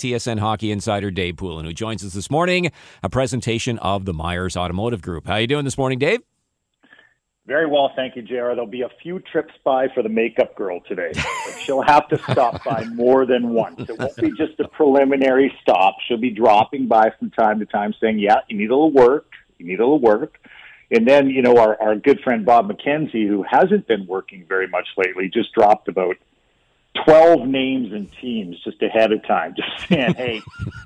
TSN Hockey Insider Dave Poulin, who joins us this morning, a presentation of the Myers Automotive Group. How are you doing this morning, Dave? Very well, thank you, JR. There'll be a few trips by for the makeup girl today. She'll have to stop by more than once. It won't be just a preliminary stop. She'll be dropping by from time to time saying, yeah, you need a little work. You need a little work. And then, you know, our good friend Bob McKenzie, who hasn't been working very much lately, just dropped about 12 names and teams just ahead of time, just saying, hey,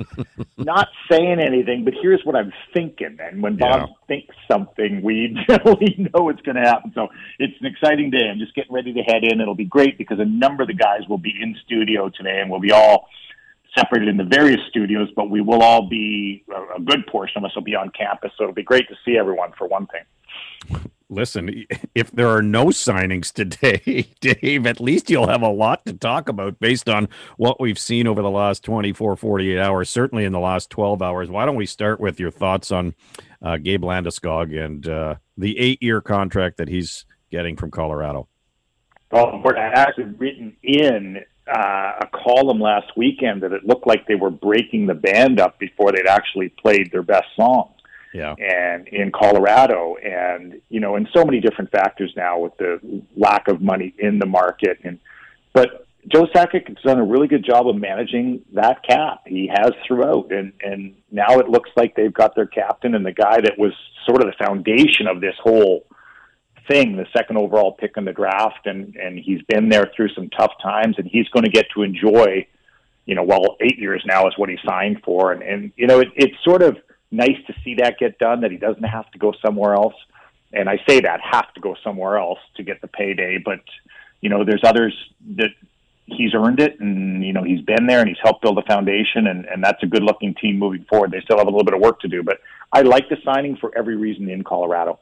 not saying anything, but here's what I'm thinking. And when Bob thinks something, we generally know it's going to happen. So it's an exciting day. I'm just getting ready to head in. It'll be great because a number of the guys will be in studio today, and we'll be all separated in the various studios, but we will all be, a good portion of us will be on campus. So it'll be great to see everyone for one thing. Listen, if there are no signings today, Dave, at least you'll have a lot to talk about based on what we've seen over the last 24, 48 hours, certainly in the last 12 hours. Why don't we start with your thoughts on Gabe Landeskog and the 8-year contract that he's getting from Colorado? Well, I actually written in a column last weekend that it looked like they were breaking the band up before they'd actually played their best song. Yeah. And in Colorado, and, you know, and so many different factors now with the lack of money in the market. But Joe Sakic has done a really good job of managing that cap. He has throughout. And now it looks like they've got their captain and the guy that was sort of the foundation of this whole thing, the second overall pick in the draft. And he's been there through some tough times, and he's going to get to enjoy, you know, 8 years now is what he signed for. And you know, it's sort of nice to see that get done, that he doesn't have to go somewhere else. And I say that, have to go somewhere else to get the payday. But, you know, there's others that he's earned it, and, you know, he's been there and he's helped build a foundation, and that's a good-looking team moving forward. They still have a little bit of work to do. But I like the signing for every reason in Colorado.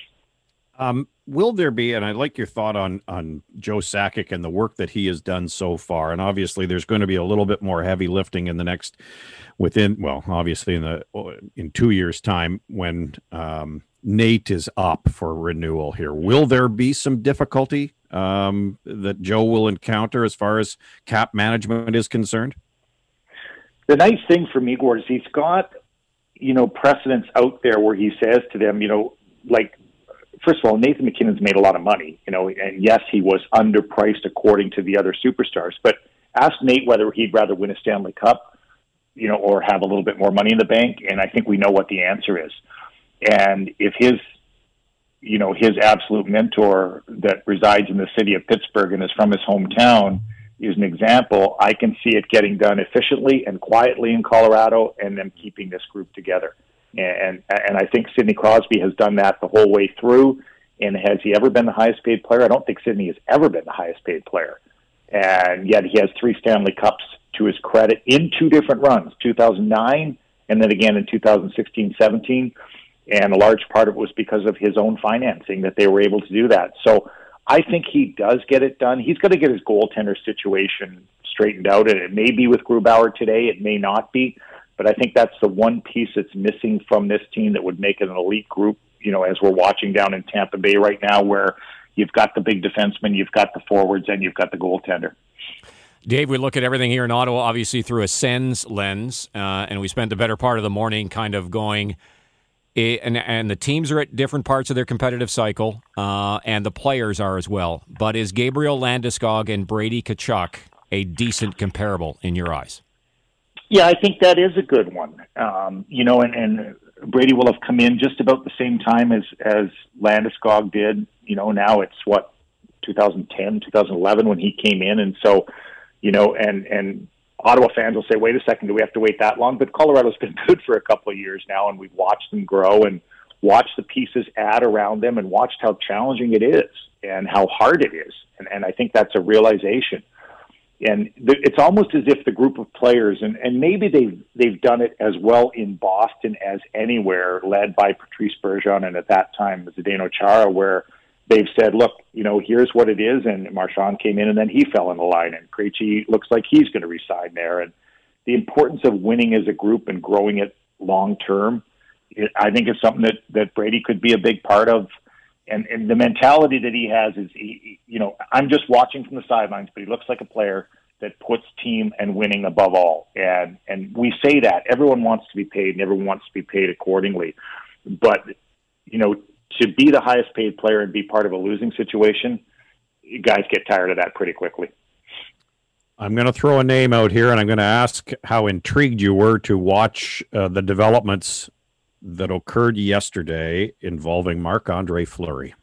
Will there be, and I like your thought on Joe Sakic and the work that he has done so far, and obviously there's going to be a little bit more heavy lifting in the next, obviously in 2 years' time when Nate is up for renewal here. Will there be some difficulty that Joe will encounter as far as cap management is concerned? The nice thing for me, Gord, is he's got, you know, precedents out there where he says to them, you know, like, first of all, Nathan MacKinnon's made a lot of money, you know, and yes, he was underpriced according to the other superstars. But ask Nate whether he'd rather win a Stanley Cup, you know, or have a little bit more money in the bank, and I think we know what the answer is. And if his absolute mentor that resides in the city of Pittsburgh and is from his hometown is an example, I can see it getting done efficiently and quietly in Colorado, and them keeping this group together. And I think Sidney Crosby has done that the whole way through. And has he ever been the highest paid player? I don't think Sidney has ever been the highest paid player. And yet he has 3 Stanley Cups to his credit in 2 different runs, 2009 and then again in 2016-17. And a large part of it was because of his own financing that they were able to do that. So I think he does get it done. He's going to get his goaltender situation straightened out. And it may be with Grubauer today. It may not be. But I think that's the one piece that's missing from this team that would make it an elite group, you know, as we're watching down in Tampa Bay right now, where you've got the big defenseman, you've got the forwards, and you've got the goaltender. Dave, we look at everything here in Ottawa, obviously through a Sens lens, and we spent the better part of the morning kind of going, and the teams are at different parts of their competitive cycle, and the players are as well. But is Gabriel Landeskog and Brady Tkachuk a decent comparable in your eyes? Yeah, I think that is a good one. You know, and Brady will have come in just about the same time as Landeskog did. You know, now it's 2010, 2011 when he came in. And so, you know, and Ottawa fans will say, wait a second, do we have to wait that long? But Colorado's been good for a couple of years now, and we've watched them grow and watched the pieces add around them and watched how challenging it is and how hard it is. And I think that's a realization. And it's almost as if the group of players, and maybe they've done it as well in Boston as anywhere, led by Patrice Bergeron and at that time Zdeno Chara, where they've said, look, you know, here's what it is. And Marchand came in and then he fell in the line, and Krejci looks like he's going to resign there. And the importance of winning as a group and growing it long term, I think is something that Brady could be a big part of. And the mentality that he has is, you know, I'm just watching from the sidelines, but he looks like a player that puts team and winning above all. And we say that everyone wants to be paid and everyone wants to be paid accordingly. But, to be the highest paid player and be part of a losing situation, you guys get tired of that pretty quickly. I'm going to throw a name out here, and I'm going to ask how intrigued you were to watch the developments that occurred yesterday involving Marc-Andre Fleury.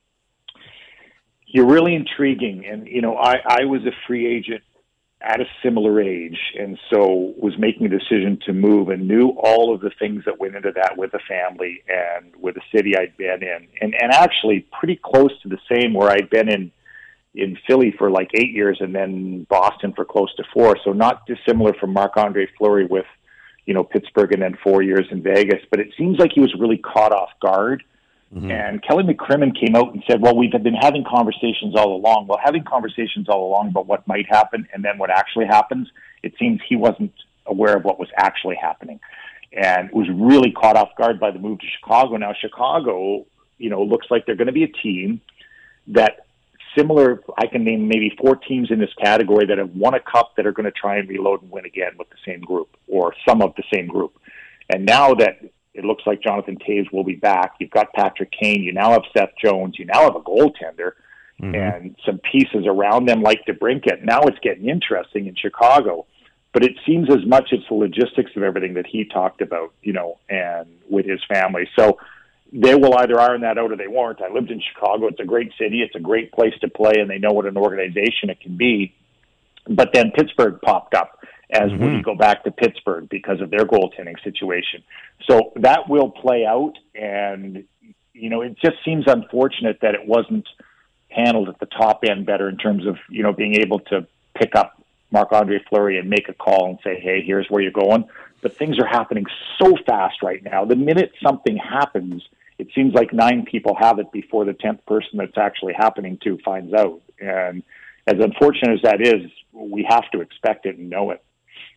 You're really intriguing. And, I was a free agent at a similar age, and so was making a decision to move and knew all of the things that went into that with the family and with the city I'd been in. And actually pretty close to the same where I'd been in Philly for like 8 years and then Boston for close to 4. So not dissimilar from Marc-Andre Fleury with, Pittsburgh and then 4 years in Vegas. But it seems like he was really caught off guard. Mm-hmm. And Kelly McCrimmon came out and said, well, we've been having conversations all along. Well, having conversations all along about what might happen and then what actually happens, it seems he wasn't aware of what was actually happening. And was really caught off guard by the move to Chicago. Now, Chicago, looks like they're going to be a team that similar, I can name maybe 4 teams in this category that have won a cup that are going to try and reload and win again with the same group or some of the same group. And now that it looks like Jonathan Toews will be back, you've got Patrick Kane, you now have Seth Jones, you now have a goaltender, and some pieces around them like DeBrincat. Now it's getting interesting in Chicago. But it seems as much it's the logistics of everything that he talked about, and with his family. So they will either iron that out or they won't. I lived in Chicago. It's a great city. It's a great place to play, and they know what an organization it can be. But then Pittsburgh popped up as would you go back to Pittsburgh because of their goaltending situation. So that will play out, and, it just seems unfortunate that it wasn't handled at the top end better in terms of, being able to pick up Marc-Andre Fleury and make a call and say, hey, here's where you're going. But things are happening so fast right now. The minute something happens, it seems like 9 people have it before the 10th person that's actually happening to finds out. And as unfortunate as that is, we have to expect it and know it.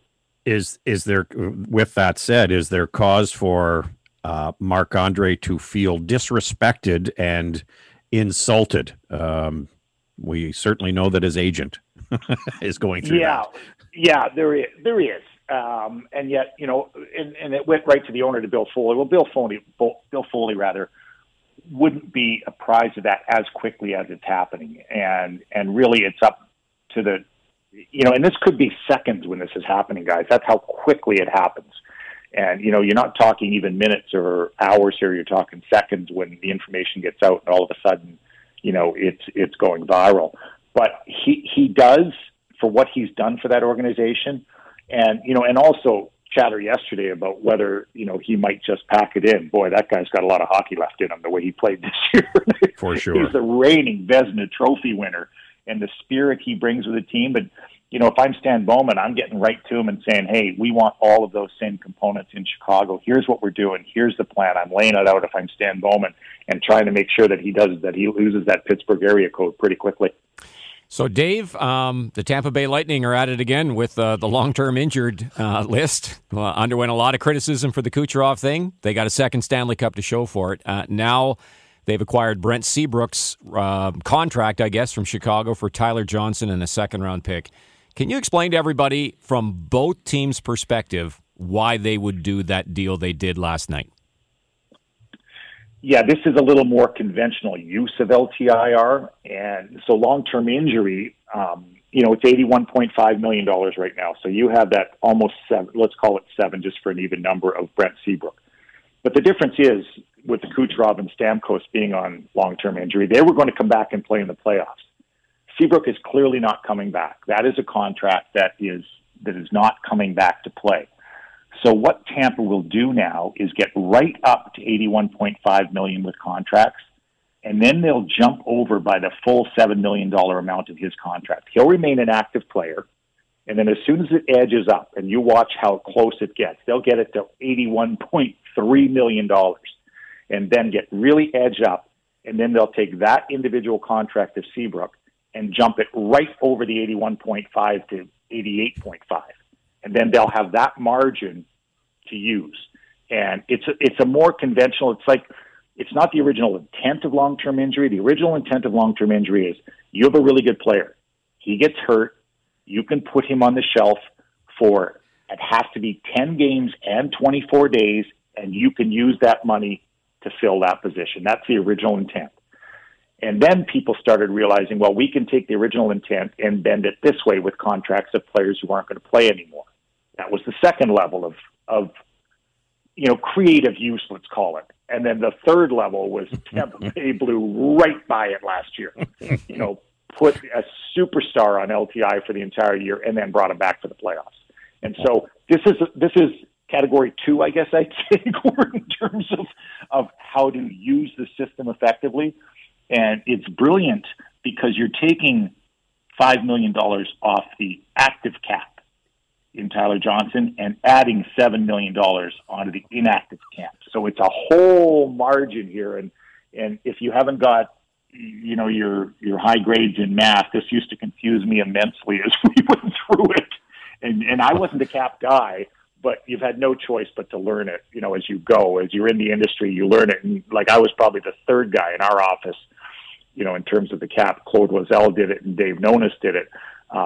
Is there, with that said, is there cause for Marc-Andre to feel disrespected and insulted? We certainly know that his agent is going through that. Yeah, there is. And yet, and it went right to the owner, to Bill Foley. Well, Bill Foley wouldn't be apprised of that as quickly as it's happening. And really it's up to the, and this could be seconds when this is happening, guys. That's how quickly it happens. And, you're not talking even minutes or hours here. You're talking seconds when the information gets out and all of a sudden, it's going viral. But he does, for what he's done for that organization. And, and also chatter yesterday about whether, he might just pack it in. Boy, that guy's got a lot of hockey left in him, the way he played this year. For sure. He's the reigning Vezina Trophy winner and the spirit he brings with the team. But, if I'm Stan Bowman, I'm getting right to him and saying, hey, we want all of those same components in Chicago. Here's what we're doing. Here's the plan. I'm laying it out if I'm Stan Bowman and trying to make sure that he loses that Pittsburgh area code pretty quickly. So, Dave, the Tampa Bay Lightning are at it again with the long-term injured list. Underwent a lot of criticism for the Kucherov thing. They got a second Stanley Cup to show for it. Now they've acquired Brent Seabrook's contract, I guess, from Chicago for Tyler Johnson and a second-round pick. Can you explain to everybody from both teams' perspective why they would do that deal they did last night? Yeah, this is a little more conventional use of LTIR. And so long-term injury, it's $81.5 million right now. So you have that almost 7, let's call it 7, just for an even number, of Brent Seabrook. But the difference is, with the Kucherov and Stamkos being on long-term injury, they were going to come back and play in the playoffs. Seabrook is clearly not coming back. That is a contract that is not coming back to play. So what Tampa will do now is get right up to $81.5 million with contracts, and then they'll jump over by the full $7 million amount of his contract. He'll remain an active player, and then as soon as it edges up, and you watch how close it gets, they'll get it to $81.3 million, and then get really edged up, and then they'll take that individual contract of Seabrook and jump it right over the 81.5 to 88.5. And then they'll have that margin to use. And it's a more conventional, it's not the original intent of long-term injury. The original intent of long-term injury is you have a really good player. He gets hurt. you can put him on the shelf for, it has to be 10 games and 24 days, and you can use that money to fill that position. That's the original intent. And then people started realizing, well, we can take the original intent and bend it this way with contracts of players who aren't going to play anymore. That was the second level of creative use, let's call it. And then the third level was Tampa Bay blew right by it last year. Put a superstar on LTI for the entire year and then brought him back for the playoffs. And so this is category 2, I guess I'd say, in terms of how to use the system effectively. And it's brilliant because you're taking $5 million off the active cap in Tyler Johnson and adding $7 million onto the inactive cap. So it's a whole margin here. And if you haven't got, your high grades in math, this used to confuse me immensely as we went through it. And I wasn't a cap guy, but you've had no choice but to learn it, as you go. As you're in the industry, you learn it. And like I was probably the third guy in our office, in terms of the cap. Claude Loiselle did it and Dave Nonis did it.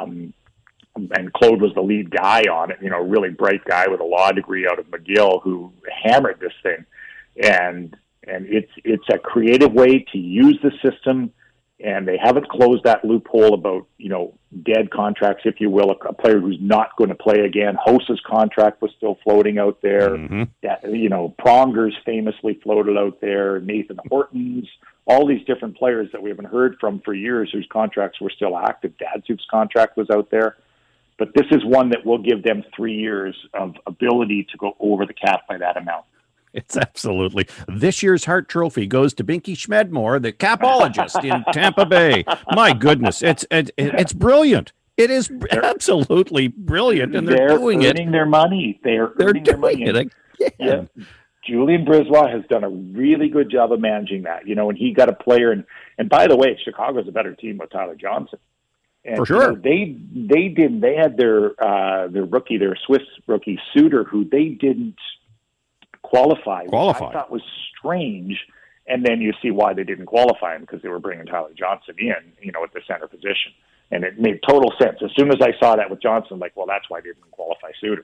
And Claude was the lead guy on it, a really bright guy with a law degree out of McGill who hammered this thing. And it's a creative way to use the system, and they haven't closed that loophole about, dead contracts, if you will, a player who's not going to play again. Hosa's contract was still floating out there. Pronger's famously floated out there. Nathan Hortons, all these different players that we haven't heard from for years whose contracts were still active. Datsuk's contract was out there. But this is one that will give them 3 years of ability to go over the cap by that amount. It's absolutely. This year's Hart Trophy goes to Binky Schmedmore, the capologist in Tampa Bay. My goodness, it's brilliant. It is absolutely brilliant, and they're doing it. Their money. They're earning their money. Yeah. Julian Brisebois has done a really good job of managing that. And he got a player, and by the way, Chicago's a better team with Tyler Johnson. And, for sure, they had their rookie, their Swiss rookie Suter, who they didn't qualify. Which I thought was strange. And then you see why they didn't qualify him, because they were bringing Tyler Johnson in, at the center position. And it made total sense. As soon as I saw that with Johnson, I'm like, well, that's why they didn't qualify Suter.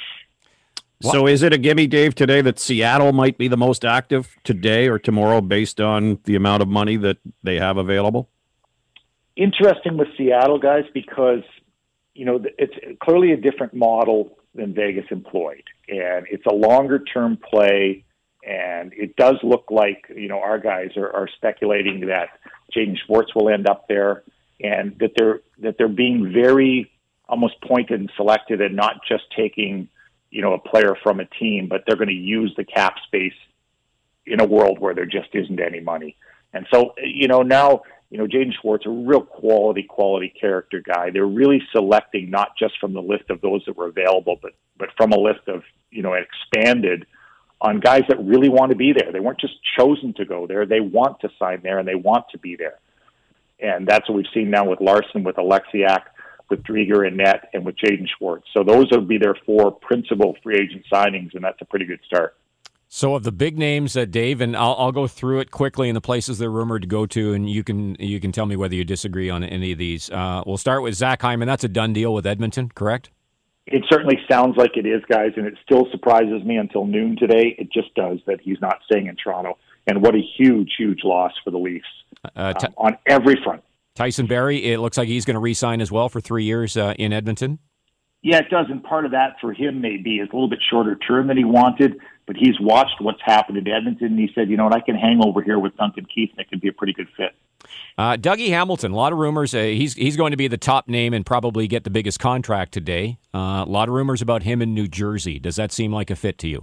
So is it a gimme, Dave, today that Seattle might be the most active today or tomorrow based on the amount of money that they have available? Interesting with Seattle, guys, because, it's clearly a different model than Vegas employed. And it's a longer-term play, and it does look like, our guys are speculating that Jaden Schwartz will end up there, and that they're being very almost pointed and selected and not just taking, a player from a team, but they're going to use the cap space in a world where there just isn't any money. And so, now, Jaden Schwartz, a real quality character guy. They're really selecting not just from the list of those that were available, but from a list of, expanded on guys that really want to be there. They weren't just chosen to go there. They want to sign there, and they want to be there. And that's what we've seen now with Larson, with Alexiak, with Drieger and net, and with Jaden Schwartz. So those will be their 4 principal free agent signings, and that's a pretty good start. So of the big names, Dave, and I'll go through it quickly in the places they're rumored to go to, and you can tell me whether you disagree on any of these. We'll start with Zach Hyman. That's a done deal with Edmonton, correct? It certainly sounds like it is, guys, and it still surprises me until noon today. It just does that he's not staying in Toronto, and what a huge, huge loss for the Leafs on every front. Tyson Barrie, it looks like he's going to re-sign as well for 3 years in Edmonton. Yeah, it does, and part of that for him maybe is a little bit shorter term than he wanted, but he's watched what's happened in Edmonton, and he said, I can hang over here with Duncan Keith, and it could be a pretty good fit. Dougie Hamilton, a lot of rumors. He's going to be the top name and probably get the biggest contract today. A lot of rumors about him in New Jersey. Does that seem like a fit to you?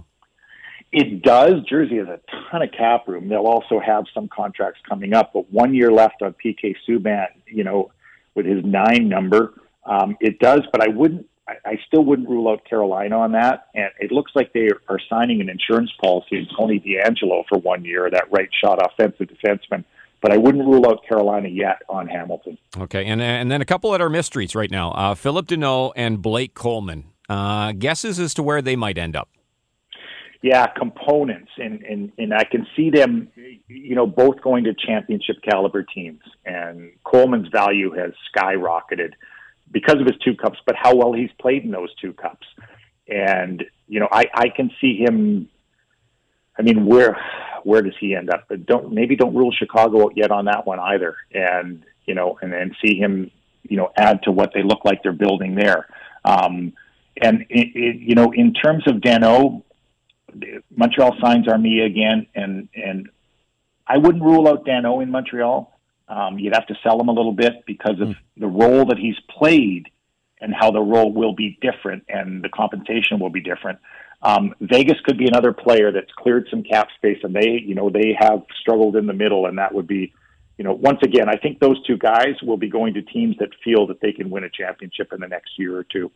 It does. Jersey has a ton of cap room. They'll also have some contracts coming up, but 1 year left on PK Subban, with his 9 number. It does, but I still wouldn't rule out Carolina on that. And it looks like they are signing an insurance policy in Tony DeAngelo for 1 year, that right shot offensive defenseman. But I wouldn't rule out Carolina yet on Hamilton. Okay, and then a couple that are mysteries right now. Philip Deneau and Blake Coleman. Guesses as to where they might end up? Yeah, components. And I can see them, both going to championship caliber teams. And Coleman's value has skyrocketed because of his 2 cups, but how well he's played in those 2 cups. And, I can see him. I mean, where does he end up? But don't rule Chicago out yet on that one either. And, and then see him, add to what they look like they're building there. And in terms of Danault, Montreal signs Armia again, and I wouldn't rule out Danault in Montreal. You'd have to sell him a little bit because of the role that he's played and how the role will be different and the compensation will be different. Vegas could be another player that's cleared some cap space, and they have struggled in the middle, and that would be, once again, I think those 2 guys will be going to teams that feel that they can win a championship in the next year or 2.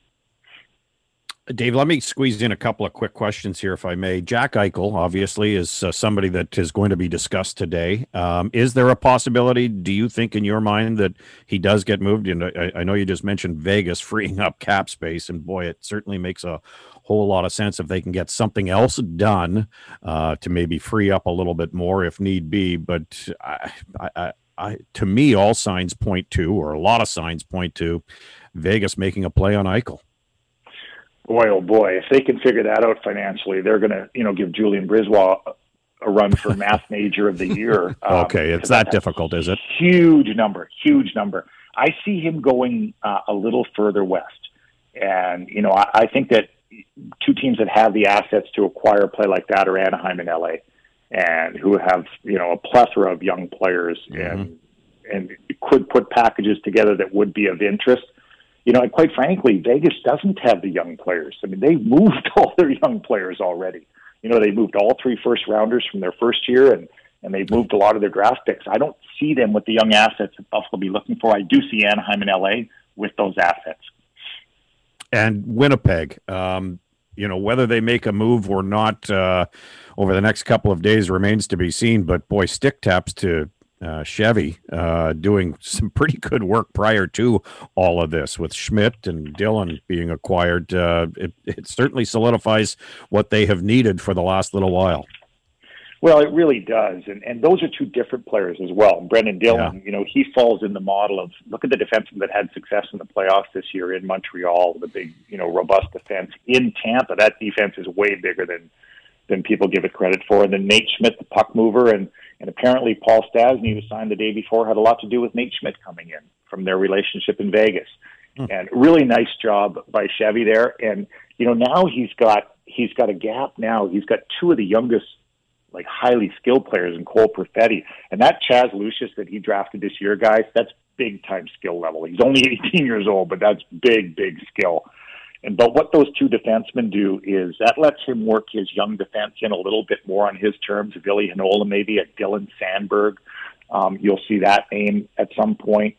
Dave, let me squeeze in a couple of quick questions here, if I may. Jack Eichel, obviously, is somebody that is going to be discussed today. Is there a possibility, do you think, in your mind, that he does get moved? I know you just mentioned Vegas freeing up cap space, and boy, it certainly makes a whole lot of sense if they can get something else done to maybe free up a little bit more if need be. But to me, all signs point to, or a lot of signs point to, Vegas making a play on Eichel. Boy, oh boy, if they can figure that out financially, they're going to, give Julian Brisebois a run for math major of the year. Okay, it's that difficult, is it? Huge number. I see him going a little further west. And, I think that 2 teams that have the assets to acquire a play like that are Anaheim and LA, and who have, a plethora of young players and could put packages together that would be of interest. And quite frankly, Vegas doesn't have the young players. I mean, they've moved all their young players already. They moved all 3 first-rounders from their first year, and they've moved a lot of their draft picks. I don't see them with the young assets that Buffalo will be looking for. I do see Anaheim and LA with those assets. And Winnipeg, whether they make a move or not over the next couple of days remains to be seen. But, boy, stick taps to Chevy doing some pretty good work prior to all of this with Schmidt and Dillon being acquired. It certainly solidifies what they have needed for the last little while. Well, it really does. And those are 2 different players as well. Brendan Dillon, he falls in the model of, look at the defenseman that had success in the playoffs this year in Montreal, the big, robust defense. In Tampa, that defense is way bigger than people give it credit for. And then Nate Schmidt, the puck mover, and apparently Paul Stastny, who signed the day before, had a lot to do with Nate Schmidt coming in from their relationship in Vegas. And really nice job by Chevy there. And, now he's got a gap now. He's got 2 of the youngest, highly skilled players in Cole Perfetti. And that Chaz Lucius that he drafted this year, guys, that's big-time skill level. He's only 18 years old, but that's big skill. But what those 2 defensemen do is that lets him work his young defense in a little bit more on his terms. Ville Heinola, maybe a Dylan Sandberg. You'll see that name at some point.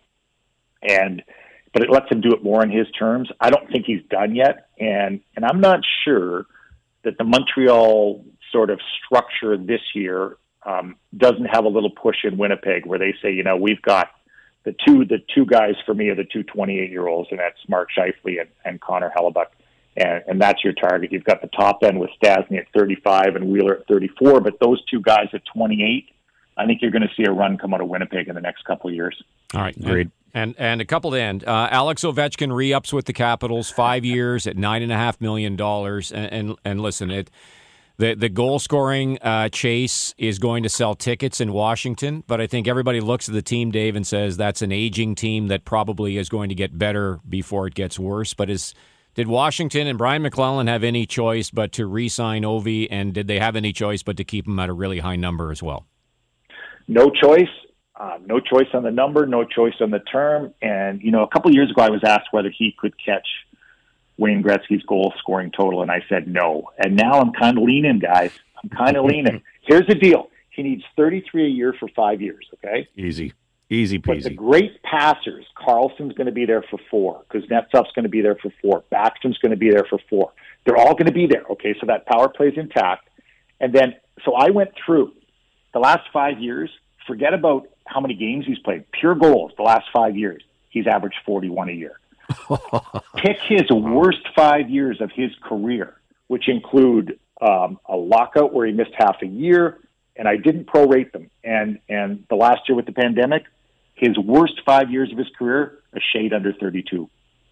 But it lets him do it more on his terms. I don't think he's done yet. And I'm not sure that the Montreal sort of structure this year doesn't have a little push in Winnipeg where they say, we've got the two guys for me are the 2 28-year-olds, and that's Mark Scheifele and Connor Hellebuck. And that's your target. You've got the top end with Stastny at 35 and Wheeler at 34, but those 2 guys at 28, I think you're going to see a run come out of Winnipeg in the next couple of years. All right. Agreed. And a couple to end. Alex Ovechkin re-ups with the Capitals, 5 years at $9.5 million. And listen, the goal-scoring chase is going to sell tickets in Washington, but I think everybody looks at the team, Dave, and says that's an aging team that probably is going to get better before it gets worse. But did Washington and Brian McClellan have any choice but to re-sign Ovi, and did they have any choice but to keep him at a really high number as well? No choice. No choice on the number, no choice on the term. And, a couple of years ago, I was asked whether he could catch Wayne Gretzky's goal-scoring total, and I said no. And now I'm kind of leaning, guys. I'm kind of leaning. Here's the deal. He needs $33 a year for 5 years, okay? Easy peasy. But the great passers, Carlson's going to be there for 4. Kuznetsov's going to be there for 4. Backstrom's going to be there for 4. They're all going to be there, okay? So that power play's intact. And then, so I went through the last 5 years. Forget about how many games he's played. Pure goals the last 5 years. He's averaged 41 a year. Pick his worst 5 years of his career, which include a lockout where he missed half a year, and I didn't prorate them. And the last year with the pandemic, his worst 5 years of his career, a shade under 32.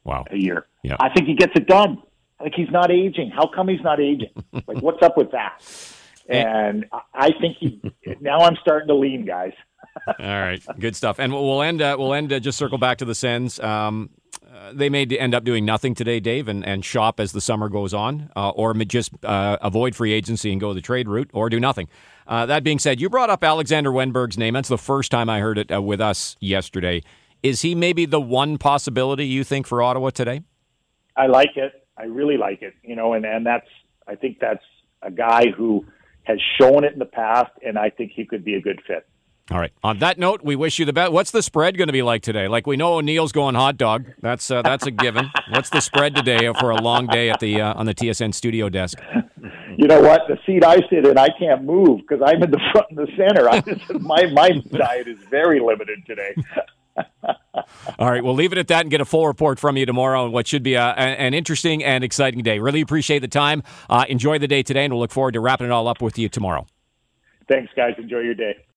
Wow. a year. Yeah. I think he gets it done. I think he's not aging. How come he's not aging? Like, what's up with that? And I think now I'm starting to lean, guys. All right, good stuff. And we'll end. Just circle back to the Sens. They may end up doing nothing today, Dave, and shop as the summer goes on, or just avoid free agency and go the trade route, or do nothing. That being said, you brought up Alexander Wenberg's name. That's the first time I heard it with us yesterday. Is he maybe the one possibility you think for Ottawa today? I like it. I really like it. And I think that's a guy who has shown it in the past, and I think he could be a good fit. All right. On that note, we wish you the best. What's the spread going to be like today? Like, we know O'Neill's going hot dog. That's a given. What's the spread today for a long day at the on the TSN studio desk? You know what? The seat I sit in, I can't move because I'm in the front and the center. My diet is very limited today. All right, we'll leave it at that and get a full report from you tomorrow on what should be an interesting and exciting day. Really appreciate the time. Enjoy the day today, and we'll look forward to wrapping it all up with you tomorrow. Thanks, guys. Enjoy your day.